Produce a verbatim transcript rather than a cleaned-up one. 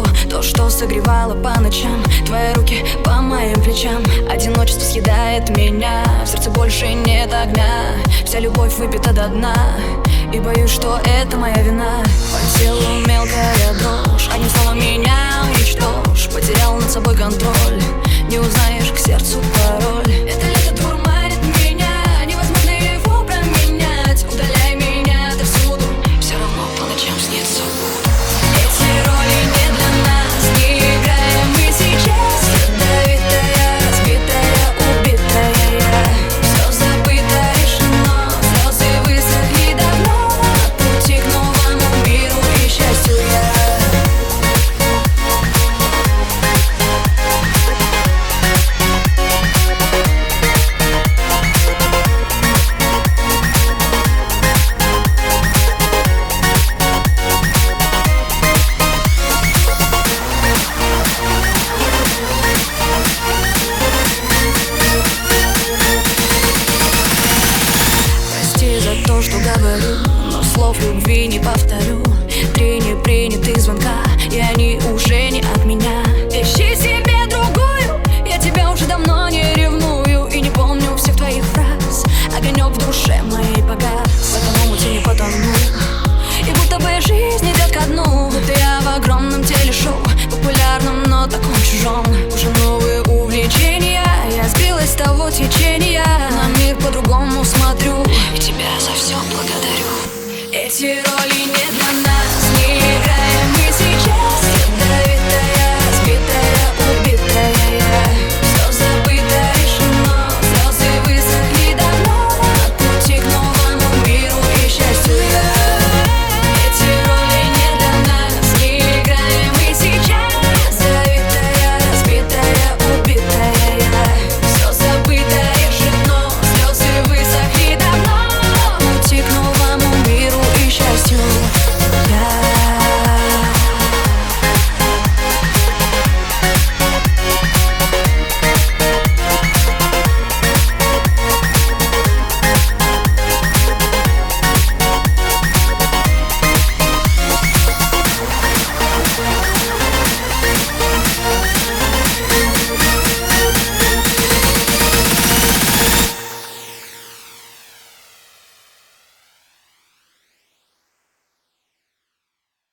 то, что согревало по ночам. Твои руки по моим плечам. Одиночество съедает меня, в сердце больше нет огня. Вся любовь выпита до дна, и боюсь, что это моя вина. По телу мелкая дрожь, одним словом меня